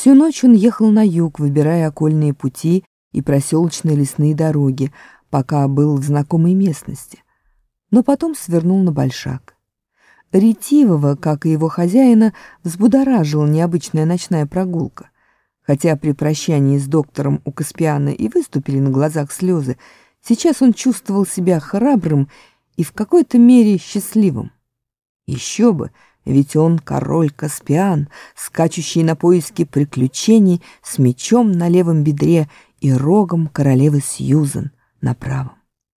Всю ночь он ехал на юг, выбирая окольные пути и проселочные лесные дороги, пока был в знакомой местности, но потом свернул на Большак. Ретивого, как и его хозяина, взбудоражила необычная ночная прогулка. Хотя при прощании с доктором у Каспиана и выступили на глазах слезы, сейчас он чувствовал себя храбрым и в какой-то мере счастливым. Еще бы, ведь он король Каспиан, скачущий на поиски приключений с мечом на левом бедре и рогом королевы Сьюзен на правом.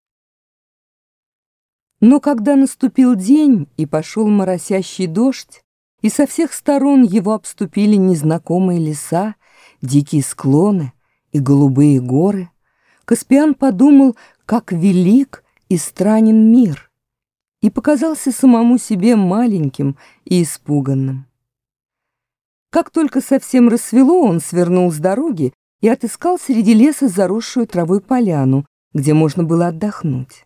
Но когда наступил день и пошел моросящий дождь, и со всех сторон его обступили незнакомые леса, дикие склоны и голубые горы, Каспиан подумал, как велик и странен мир, и показался самому себе маленьким и испуганным. Как только совсем рассвело, он свернул с дороги и отыскал среди леса заросшую травой поляну, где можно было отдохнуть.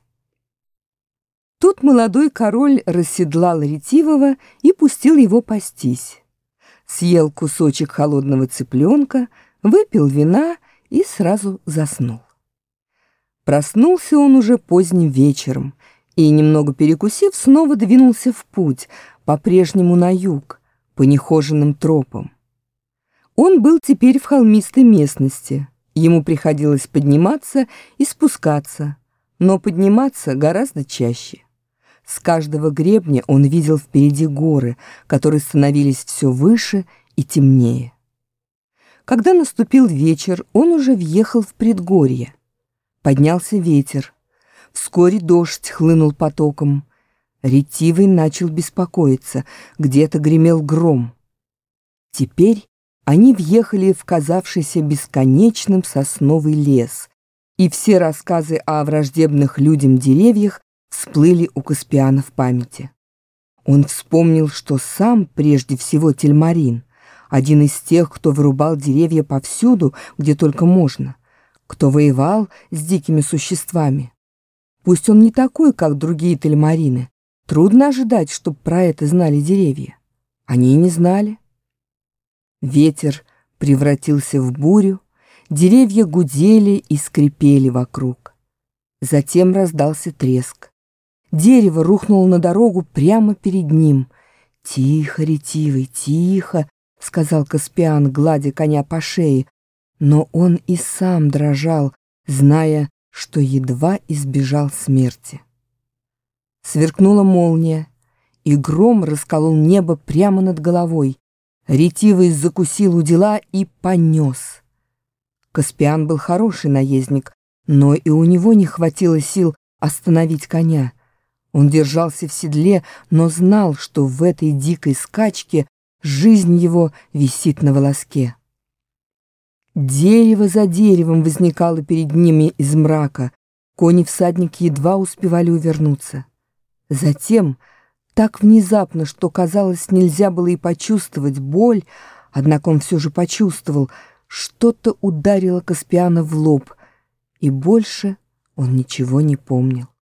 Тут молодой король расседлал ретивого и пустил его пастись. Съел кусочек холодного цыпленка, выпил вина и сразу заснул. Проснулся он уже поздним вечером и, немного перекусив, снова двинулся в путь, по-прежнему на юг, по нехоженным тропам. Он был теперь в холмистой местности. Ему приходилось подниматься и спускаться, но подниматься гораздо чаще. С каждого гребня он видел впереди горы, которые становились все выше и темнее. Когда наступил вечер, он уже въехал в предгорье. Поднялся ветер. Вскоре дождь хлынул потоком. Ретивый начал беспокоиться, где-то гремел гром. Теперь они въехали в казавшийся бесконечным сосновый лес, и все рассказы о враждебных людям деревьях всплыли у Каспиана в памяти. Он вспомнил, что сам прежде всего Тельмарин, один из тех, кто вырубал деревья повсюду, где только можно, кто воевал с дикими существами. Пусть он не такой, как другие Тельмарины, трудно ожидать, чтобы про это знали деревья. Они и не знали. Ветер превратился в бурю, деревья гудели и скрипели вокруг. Затем раздался треск. Дерево рухнуло на дорогу прямо перед ним. «Тихо, ретивый, тихо», — сказал Каспиан, гладя коня по шее, но он и сам дрожал, зная, что едва избежал смерти. Сверкнула молния, и гром расколол небо прямо над головой. Ретивый закусил у дела и понес. Каспиан был хороший наездник, но и у него не хватило сил остановить коня. Он держался в седле, но знал, что в этой дикой скачке жизнь его висит на волоске. Дерево за деревом возникало перед ними из мрака. Кони-всадники едва успевали увернуться. Затем, так внезапно, что, казалось, нельзя было и почувствовать боль, однако он все же почувствовал, что-то ударило Каспиана в лоб, и больше он ничего не помнил.